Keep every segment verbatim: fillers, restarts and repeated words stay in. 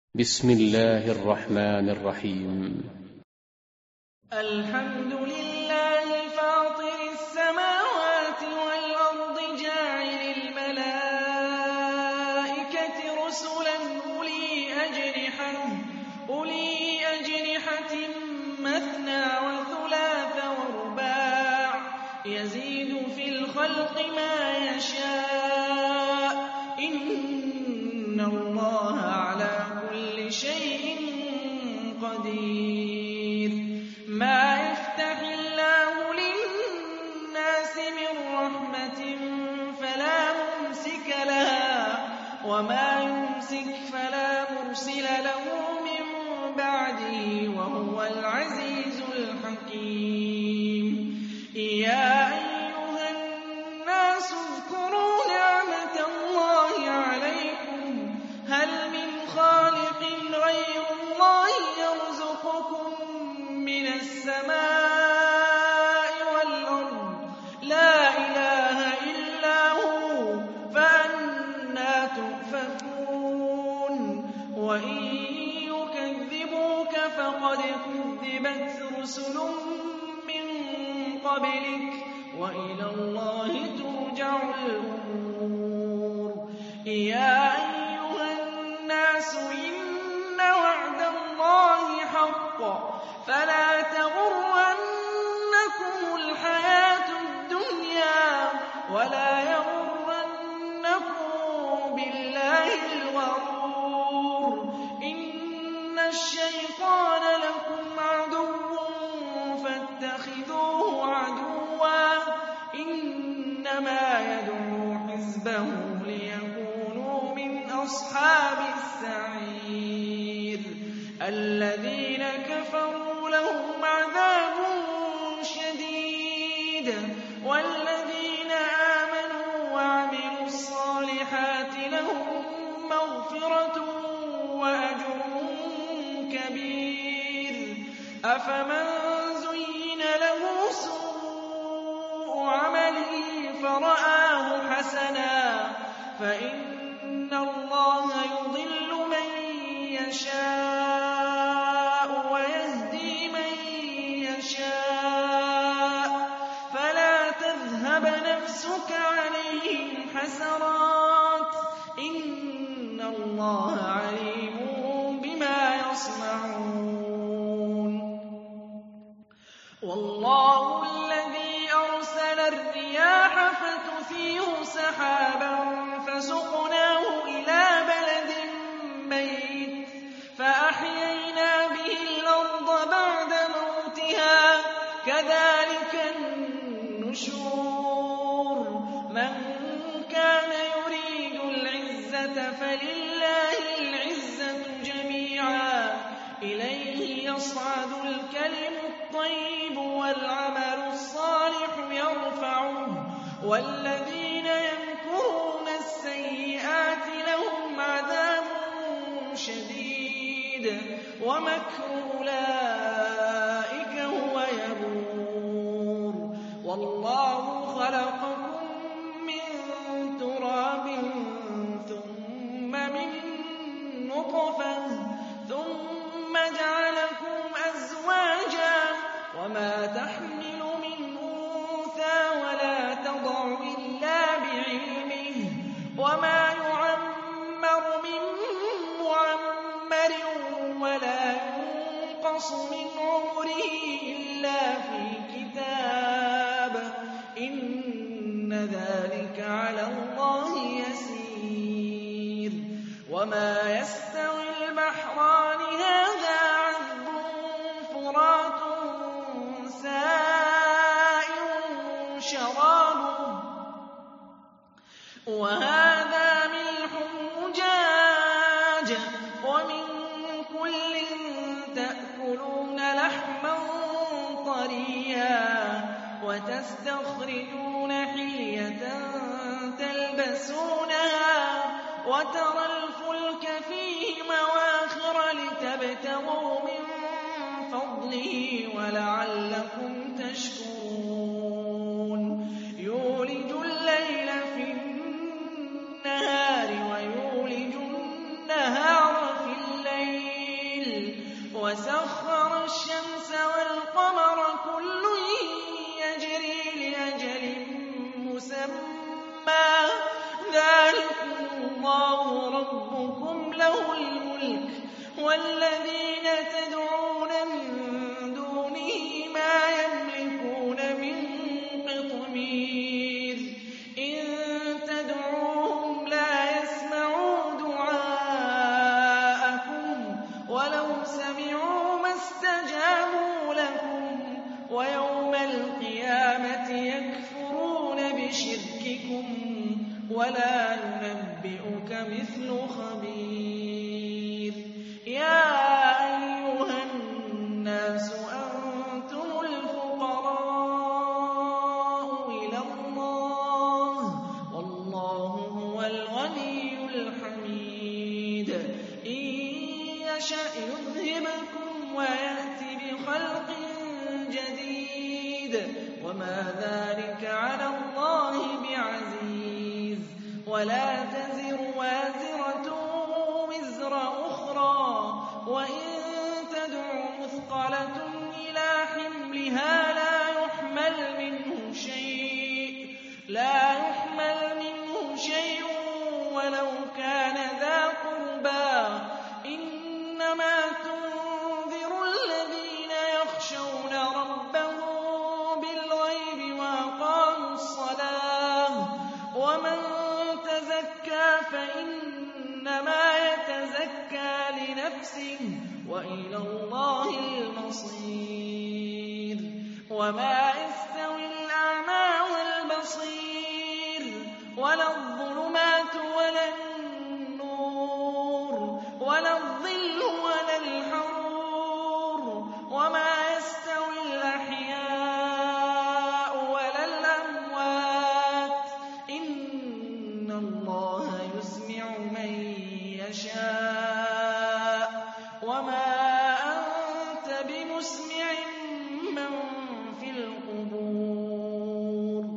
بسم الله الرحمن الرحيم. الحمد لله فاطر السماوات والأرض جاعل الملائكة رسلا أولي أجنحة أولي أجنحة مثنى وثلاث ورباع يزيد في الخلق ما يشاء إن الله على كل شيء قدير. ما يفتح الله للناس من رحمة فلا ممسك لها وما يمسك فلا مرسل له من بعده وهو العزيز الحكيم. يا أيها الناس اذكروا نعمة الله عليكم هل من خالق غير الله يرزقكم من السماء والأرض لا إله إلا هو فأنى تؤفكون. وإن يكذبوك فقد كذبت رسل من قبلك وإلى الله ترجع الأمور. يا أيها الناس إن وعد الله حق فلا تغرنكم الحياة الدنيا ولا يغرنكم بالله الغرور. إن الشيطان لكم عدو فاتخذوه عدوا إنما يدعو حزبه ليكونوا من أصحاب السعير. الذين كفروا لهم عذاب شديد والذين آمنوا وعملوا الصالحات لهم مغفرة وأجر كبير. أفمن زين له سوء عمله فرآه حسنا فإن الله يضل من يشاء ويهدي من يشاء فلا تذهب نفسك عليهم حسرات إن الله عليم بما يصنعون. والله الذي أرسل الرياح فتثير سحابا فسقناه إلى بلد ميت فأحيينا به الأرض بعد موتها كذلك النشور. من كان يريد العزة فلله العزة جميعا إليه يصعد الكلم الطيب والعمل الصالح يرفعه والذين يمكرون السيئات لهم عذاب شديد ومكر أولئك هو يبور. والله خلقكم من تراب ثم من نطفة ثم جعلكم أزواجا وما تحمل من أنثى ولا تضع إلا بعلمه وما يعمر من معمر ولا ينقص من عمره إلا في كتاب إن ذلك على الله يسير. وما يستوي البحران هذا عذب فرات سائغ شرابه وهذا ملح أجاج ومن كل تأكلون لحما طريا وتستخرجون حلية تلبسونها وترى الفلك فيه مواخر لتبتغوا من فضله ولعلكم تشكرون. يولج الليل في النهار ويولج النهار في الليل وَسَخَّرَ الشَّمْسَ وَالْقَمَرَ كُلٌّ يَجْرِي لِأَجَلٍ مُّسَمًّى ۚ ذَٰلِكُمُ اللَّهُ رَبُّكُمْ لَهُ الْمُلْكُ ۚ وَالَّذِينَ تَدْعُونَ مِن دُونِهِ مَا يَمْلِكُونَ مِن قِطْمِيرٍ إِن تَدْعُوهُمْ لَا يَسْمَعُوا دُعَاءَكُمْ وَلَوْ سَمِعُوا مَا اسْتَجَابُوا لَكُمْ ۖ وَيَوْمَ الْقِيَامَةِ يَكْفُرُونَ بِشِرْكِكُمْ ۚ وَلَا يُنَبِّئُكَ مِثْلُ خَبِيرٍ يَا أَيُّهَا النَّاسُ أَنتُمُ الْفُقَرَاءُ إِلَى اللَّهِ ۖ وَاللَّهُ هُوَ الْغَنِيُّ الْحَمِيدُ إِن يَشَأْ يُذْهِبْكُمْ وَيَأْتِ بِخَلْقٍ جَدِيدٍ ۚ وَمَا ذَٰلِكَ عَلَى اللَّهِ بِعَزِيزٍ وَلَا تَزِرُ وَازِرَةٌ وِزْرَ أُخْرَىٰ ۚ وَإِن تَدْعُ مُثْقَلَةٌ إِلَىٰ حِمْلِهَا لَا يُحْمَلْ مِنْهُ شَيْءٌ وَلَوْ كَانَ ذَا قُرْبَىٰ ۗ إِنَّمَا تُنذِرُ الَّذِينَ يَخْشَوْنَ رَبَّهُم بِالْغَيْبِ وَأَقَامُوا الصَّلَاةَ ۚ وَمَن تَزَكَّىٰ فَإِنَّمَا يَتَزَكَّىٰ لِنَفْسِهِ ۚ وَإِلَى اللَّهِ الْمَصِيرُ وَمَا يَسْتَوِي الْأَعْمَىٰ وَالْبَصِيرُ وَلَا الظُّلُمَاتُ وَلَا النُّورُ وَلَا الظِّلُّ وَلَا الْحَرُورُ وَمَا يَسْتَوِي الْأَحْيَاءُ وَلَا الْأَمْوَاتُ ۚ إِنَّ اللَّهَ يُسْمِعُ مَن يَشَاءُ ۖ وَمَا أَنتَ بِمُسْمِعٍ مَّن فِي الْقُبُورِ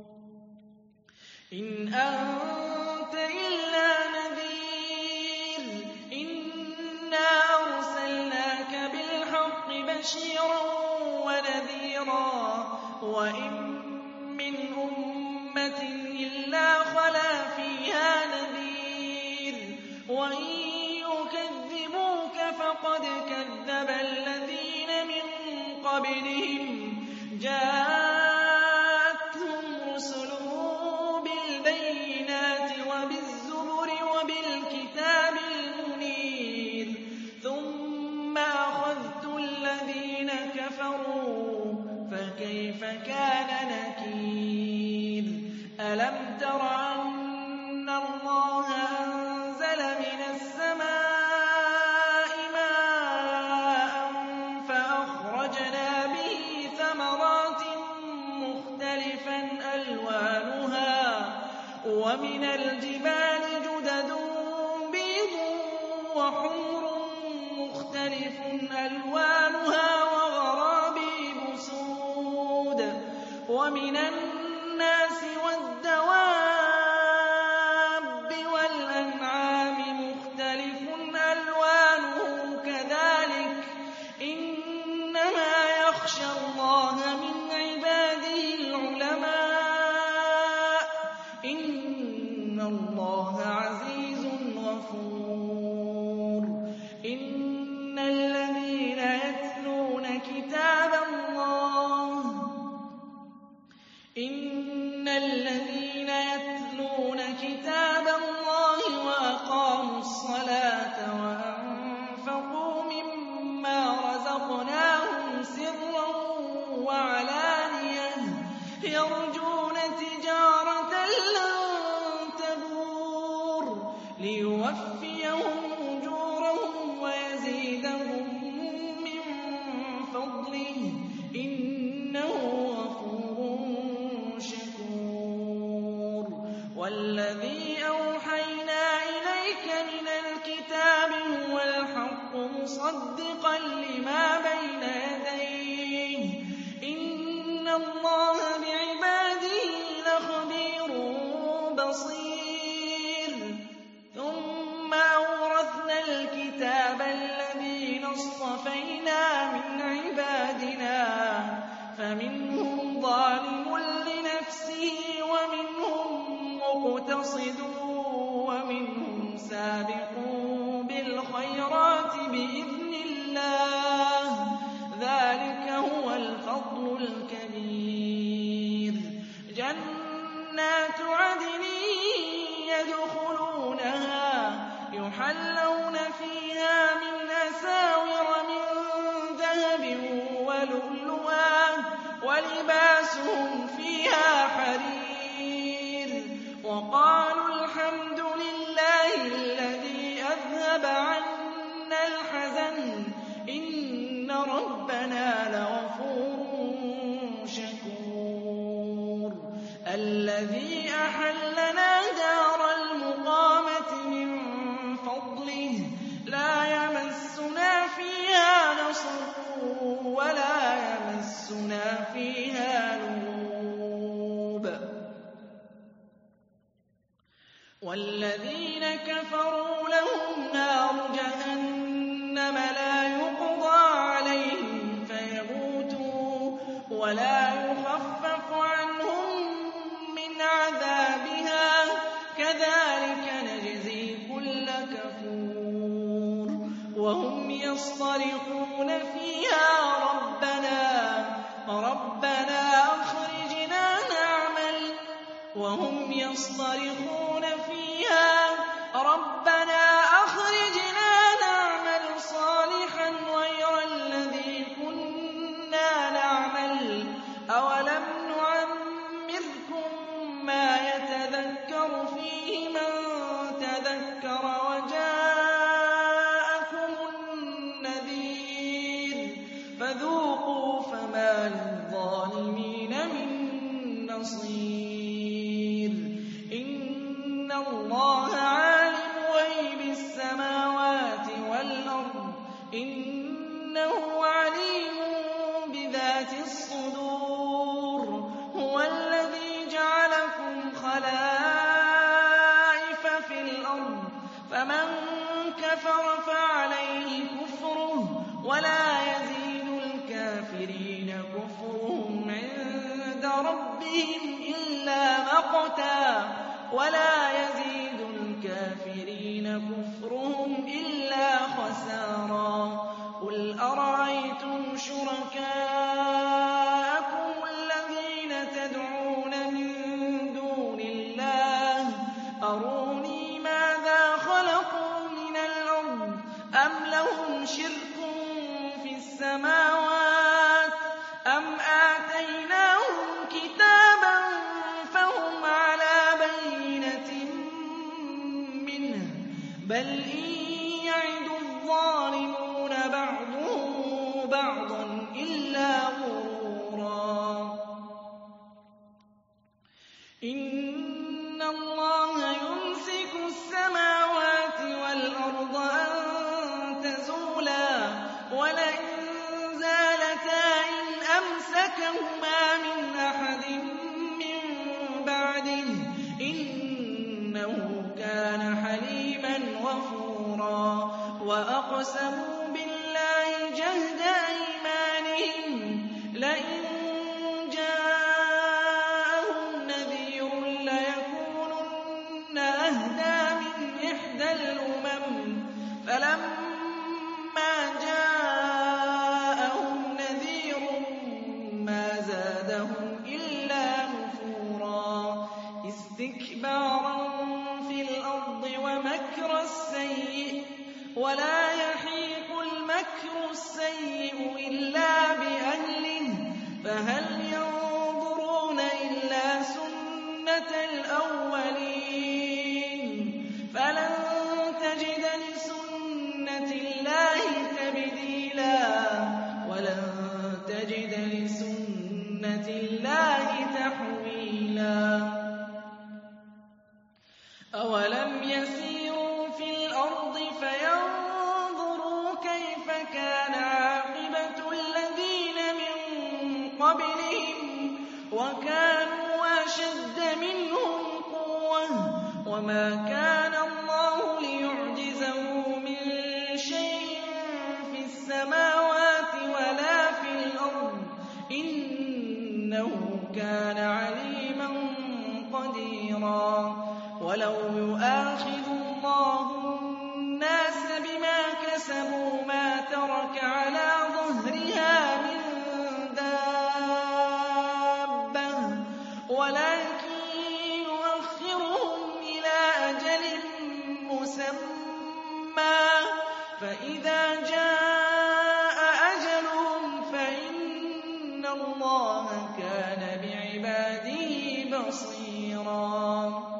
إِنْ أَنتَ إِلَّا نَذِيرٌ إِنَّا أَرْسَلْنَاكَ بِالْحَقِّ بَشِيرًا وَنَذِيرًا ۚ وَإِن مِّنْ أُمَّةٍ إِلَّا خَلَا فِيهَا نَذِيرٌ ۚ وَإِن يُكَذِّبُوكَ فَقَدْ كَذَّبَ الَّذِينَ مِن قَبْلِهِمْ جَاءَتْهُمْ رُسُلُهُم بِالْبَيِّنَاتِ وَبِالزُّبُرِ وَبِالْكِتَابِ الْمُنِيرِ ثُمَّ أَخَذْتُ الَّذِينَ كَفَرُوا فَكَيْفَ كَانَ نَكِيرِ أَلَمْ تَرَ أَنَّ اللَّهَ أَنزَلَ مِنَ السَّمَاءِ مَاءً فَأَخْرَجْنَا بِهِ ثَمَرَاتٍ مُّخْتَلِفًا أَلْوَانُهَا ۚ وَمِنَ الْجِبَالِ جُدَدٌ بِيضٌ وَحُمْرٌ مُّخْتَلِفٌ أَلْوَانُهَا وَغَرَابِيبُ سُودٌ ۗ وَمِنَ النَّاسِ وَالدَّوَابِّ وَالْأَنْعَامِ مُخْتَلِفٌ أَلْوَانُهُ كَذَٰلِكَ ۗ إِنَّمَا يَخْشَى اللَّهَ مِنْ عِبَادِهِ الْعُلَمَاءُ ۗ إِنَّ اللَّهَ عَزِيزٌ غَفُورٌ إِنَّ الَّذِينَ يَتْلُونَ كِتَابَ اللَّهِ إِنَّ الَّذِينَ يَتْلُونَ كِتَابَ اللَّهِ وَأَقَامُوا الصَّلَاةَ وَأَنفَقُوا مِمَّا رَزَقْنَاهُمْ سِرًّا وَعَلَانِيَةً يَرْجُونَ تِجَارَةً لَّن تَبُورَ لِيُوَفِّيَهُمْ أُجُورَهُمْ وَيَزِيدَهُم مِّن فَضْلِهِ ۚ إِنَّهُ غَفُورٌ شَكُورٌ وَالَّذِي أَوْحَيْنَا إِلَيْكَ مِنَ الْكِتَابِ هُوَ الْحَقُّ مُصَدِّقًا لِّمَا بَيْنَ يَدَيْهِ ۗ إِنَّ اللَّهَ بِعِبَادِهِ لَخَبِيرٌ بَصِيرٌ ثُمَّ أَوْرَثْنَا الْكِتَابَ الَّذِينَ اصْطَفَيْنَا اصْطَفَيْنَا مِنْ عِبَادِنَا فَمِنْهُمْ ظَالِمٌ لِّنَفْسِهِ وَمِنْهُم مُّقْتَصِدٌ وَمِنْهُمْ سَابِقٌ بِالْخَيْرَاتِ بِإِذْنِ اللَّهِ ۚ ذَٰلِكَ هُوَ الْفَضْلُ الْكَبِيرُ. جَنَّاتُ عَدْنٍ يَدْخُلُونَهَا يُحَلَّوْنَ فِيهَا مِنْ أَسَاوِرَ مِن ذَهَبٍ وَلُؤْلُؤًا وَلِبَاسُهُمْ فِيهَا حَرِيرٌ. وَقَالُوا الْحَمْدُ لِلَّهِ الَّذِي أَذْهَبَ عَنَّا الْحَزَنَ إِنَّ رَبَّنَا لَغَفُورٌ شَكُورٌ. الَّذِي أَحَلَّنَا دَارَ الْمُقَامَةِ مِن فَضْلِهِ لَا يَمَسُّنَا فِيهَا نَصَبٌ وَلَا يَمَسُّنَا فِيهَا لُغُوبٌ. وَالَّذِينَ كَفَرُوا لَهُمْ نَارُ جَهَنَّمَ لَا يُقْضَىٰ عَلَيْهِمْ فَيَمُوتُوا وَلَا يُخَفَّفُ عَنْهُم مِّنْ عَذَابِهَا ۚ كَذَٰلِكَ نَجْزِي كُلَّ كَفُورٍ. وَهُمْ يَصْطَرِخُونَ فِيهَا رَبَّنَا رَبَّنَا أَخْرِجْنَا نَعْمَلْ وَهُمْ يَصْطَرِخُونَ فِيهَا رَبَّنَا أَخْرِجْنَا نَعْمَلْ صَالِحًا غَيْرَ الَّذِي كُنَّا نَعْمَلُ أَوَلَمْ نُعَمِّرْكُم مَّا يَتَذَكَّرُ فِيهِ مَن تَذَكَّرَ وَجَاءَكُمُ النَّذِيرُ فَذُوقُوا فَمَا لِلظَّالِمِينَ مِن نَّصِيرٍ. إِنَّ اللَّهَ عَالِمُ غَيْبِ السَّمَاوَاتِ وَالْأَرْضِ ۚ إِنَّهُ عَلِيمٌ بِذَاتِ الصُّدُورِ. هُوَ الَّذِي جَعَلَكُمْ خَلَائِفَ فِي الْأَرْضِ ۚ فَمَن كَفَرَ فَعَلَيْهِ كُفْرُهُ ۖ وَلَا يَزِيدُ الْكَافِرِينَ كُفْرُهُمْ عِندَ رَبِّهِمْ إِلَّا مَقْتًا ۖ وَلَا يَزِيدُ الْكَافِرِينَ كُفْرُهُمْ إِلَّا خَسَارًا. قُلْ أَرَأَيْتُمْ شُرَكَاءَكُمُ الَّذِينَ تَدْعُونَ مِن دُونِ اللَّهِ أَرُونِي مَاذَا خَلَقُوا مِنَ الْأَرْضِ أَمْ لَهُمْ شِرْكٌ فِي السَّمَاوَاتِ أَمْ آتَيْنَاهُمْ كِتَابًا فَهُمْ عَلَىٰ بَيِّنَةٍ مِّنْهُ ۚ بَلْ إِن يَعِدُ الظَّالِمُونَ بَعْضُهُم بَعْضًا إِلَّا غُرُورًا. إِنَّ اللَّهَ يُمْسِكُ السَّمَاوَاتِ وَالْأَرْضَ أَن تَزُولَا وَلَئِن زَالَتَا إِنْ أَمْسَكَهُمَا مِنْ أَحَدٍ مِّن بَعْدِهِ ۚ إِنَّهُ كَانَ حَلِيمًا غَفُورًا. وَأَقْسَمُوا بِاللَّهِ جَهْدَ أَيْمَانِهِمْ لَئِن جَاءَهُمْ نَذِيرٌ لَّيَكُونُنَّ أَهْدَىٰ مِنْ إِحْدَى الْأُمَمِ فَلَمَّا جَاءَهُمْ نَذِيرٌ مَّا زَادَهُمْ إِلَّا نُفُورًا. اسْتِكْبَارًا فِي الْأَرْضِ وَمَكْرَ السَّيِّئِ ۚ وَلَا يَحِيقُ الْمَكْرُ السَّيِّئُ إِلَّا بِأَهْلِهِ ۚ فَهَلْ يَنظُرُونَ إِلَّا سُنَّتَ الْأَوَّلِينَ فَلَن تَجِدَ لِسُنَّةِ اللَّهِ تَبْدِيلًا وَلَن تَجِدَ لِسُنَّةِ اللَّهِ تَحْوِيلًا. أَوَلَمْ يَسِيرُوا فِي الْأَرْضِ فَيَنظُرُوا كَيْفَ كَانَ عَاقِبَةُ الَّذِينَ مِن قَبْلِهِمْ وَلَوْ يُؤَاخِذُ اللَّهُ النَّاسَ بِمَا كَسَبُوا مَا تَرَكَ عَلَىٰ ظَهْرِهَا مِن دَابَّةٍ وَلَٰكِن يُؤَخِّرُهُمْ إِلَىٰ أَجَلٍ مُّسَمًّى ۖ فَإِذَا جَاءَ أَجَلُهُمْ فَإِنَّ اللَّهَ كَانَ بِعِبَادِهِ بَصِيرًا